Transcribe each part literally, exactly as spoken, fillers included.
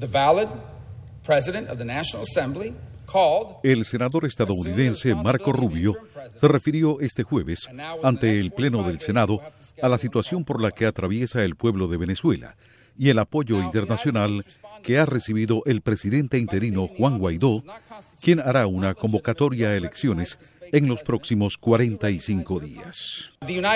El senador estadounidense Marco Rubio se refirió este jueves ante el Pleno del Senado a la situación por la que atraviesa el pueblo de Venezuela y el apoyo internacional que ha recibido el presidente interino Juan Guaidó, quien hará una convocatoria a elecciones en los próximos cuarenta y cinco días.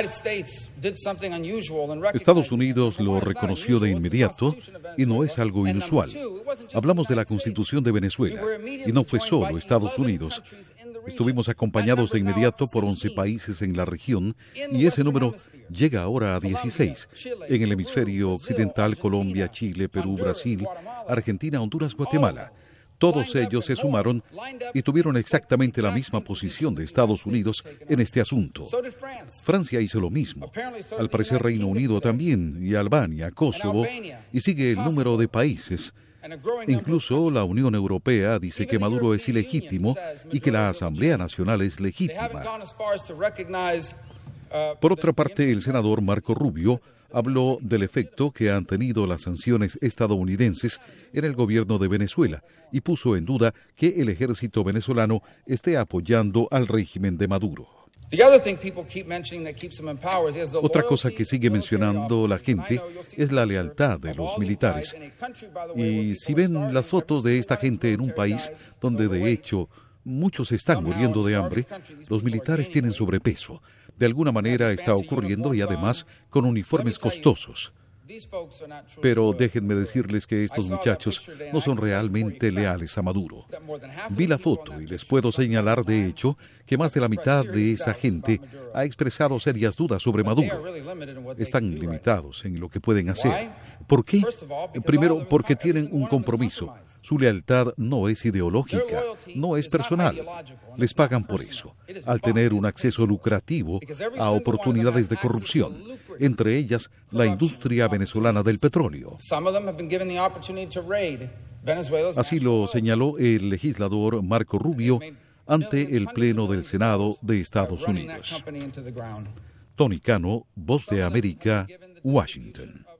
Estados Unidos lo reconoció de inmediato y no es algo inusual. Hablamos de la Constitución de Venezuela y no fue solo Estados Unidos. Estuvimos acompañados de inmediato por once países en la región y ese número llega ahora a dieciséis. En el hemisferio occidental, Colombia, Chile, Perú, Brasil, Argentina, Honduras, Guatemala. Todos ellos se sumaron y tuvieron exactamente la misma posición de Estados Unidos en este asunto. Francia hizo lo mismo. Al parecer Reino Unido también, y Albania, Kosovo, y sigue el número de países. Incluso la Unión Europea dice que Maduro es ilegítimo y que la Asamblea Nacional es legítima. Por otra parte, el senador Marco Rubio habló del efecto que han tenido las sanciones estadounidenses en el gobierno de Venezuela y puso en duda que el ejército venezolano esté apoyando al régimen de Maduro. Otra cosa que sigue mencionando la gente es la lealtad de los militares. Y si ven las fotos de esta gente en un país donde de hecho muchos están muriendo de hambre, los militares tienen sobrepeso. De alguna manera está ocurriendo y además con uniformes costosos. Pero déjenme decirles que estos muchachos no son realmente leales a Maduro. Vi la foto y les puedo señalar de hecho que más de la mitad de esa gente ha expresado serias dudas sobre Maduro. Están limitados en lo que pueden hacer. ¿Por qué? Primero, porque tienen un compromiso. Su lealtad no es ideológica, no es personal. Les pagan por eso, al tener un acceso lucrativo a oportunidades de corrupción, entre ellas la industria venezolana del petróleo. Así lo señaló el legislador Marco Rubio ante el Pleno del Senado de Estados Unidos. Tony Cano, Voz de América, Washington.